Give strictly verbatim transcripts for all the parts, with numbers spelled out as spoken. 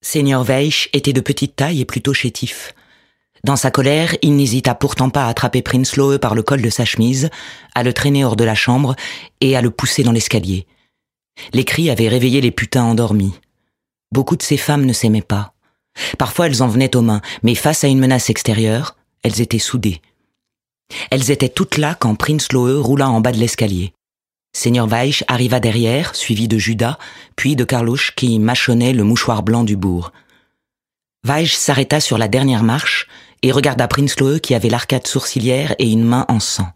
Seigneur Weish était de petite taille et plutôt chétif. Dans sa colère, il n'hésita pourtant pas à attraper Prinsloo par le col de sa chemise, à le traîner hors de la chambre et à le pousser dans l'escalier. Les cris avaient réveillé les putains endormis. Beaucoup de ces femmes ne s'aimaient pas. Parfois elles en venaient aux mains, mais face à une menace extérieure, elles étaient soudées. Elles étaient toutes là quand Prinsloo roula en bas de l'escalier. Seigneur Weish arriva derrière, suivi de Judas, puis de Carlouche qui mâchonnait le mouchoir blanc du bourg. Weish s'arrêta sur la dernière marche et regarda Prinsloo qui avait l'arcade sourcilière et une main en sang.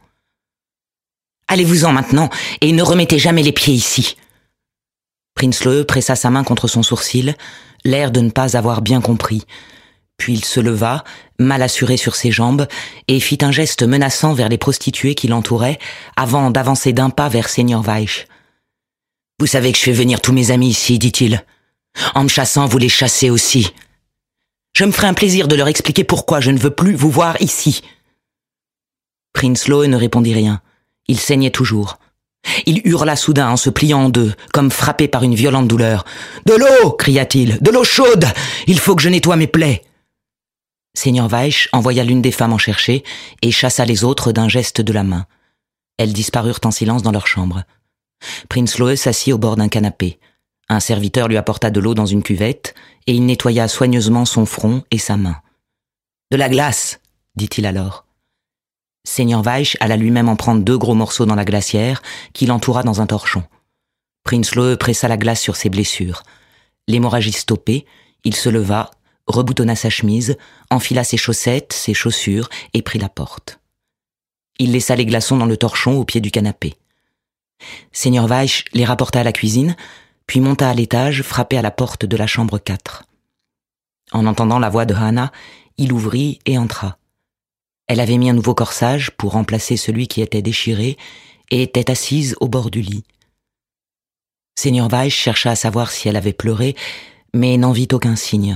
« Allez-vous-en maintenant et ne remettez jamais les pieds ici !» Prinsloo pressa sa main contre son sourcil, l'air de ne pas avoir bien compris. Puis il se leva, mal assuré sur ses jambes, et fit un geste menaçant vers les prostituées qui l'entouraient, avant d'avancer d'un pas vers Seigneur Weish. « Vous savez que je fais venir tous mes amis ici, dit-il. En me chassant, vous les chassez aussi. Je me ferai un plaisir de leur expliquer pourquoi je ne veux plus vous voir ici. » Prinsloo ne répondit rien. Il saignait toujours. Il hurla soudain en se pliant en deux, comme frappé par une violente douleur. « De l'eau !» cria-t-il. « De l'eau chaude ! Il faut que je nettoie mes plaies !» Seigneur Weish envoya l'une des femmes en chercher et chassa les autres d'un geste de la main. Elles disparurent en silence dans leur chambre. Prinsloo s'assit au bord d'un canapé. Un serviteur lui apporta de l'eau dans une cuvette et il nettoya soigneusement son front et sa main. « De la glace !» dit-il alors. Seigneur Weish alla lui-même en prendre deux gros morceaux dans la glacière qu'il entoura dans un torchon. Prinsloo pressa la glace sur ses blessures. L'hémorragie stoppée, il se leva, reboutonna sa chemise, enfila ses chaussettes, ses chaussures et prit la porte. Il laissa les glaçons dans le torchon au pied du canapé. Seigneur Weish les rapporta à la cuisine, puis monta à l'étage, frappé à la porte de la chambre quatre. En entendant la voix de Hannah, il ouvrit et entra. Elle avait mis un nouveau corsage pour remplacer celui qui était déchiré et était assise au bord du lit. Seigneur Weish chercha à savoir si elle avait pleuré, mais n'en vit aucun signe.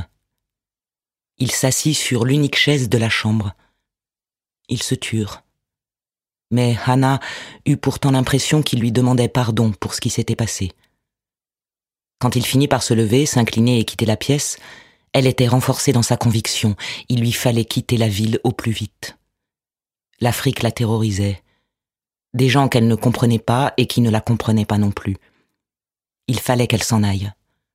Il s'assit sur l'unique chaise de la chambre. Ils se turent. Mais Hannah eut pourtant l'impression qu'il lui demandait pardon pour ce qui s'était passé. Quand il finit par se lever, s'incliner et quitter la pièce, elle était renforcée dans sa conviction. Il lui fallait quitter la ville au plus vite. L'Afrique la terrorisait. Des gens qu'elle ne comprenait pas et qui ne la comprenaient pas non plus. Il fallait qu'elle s'en aille.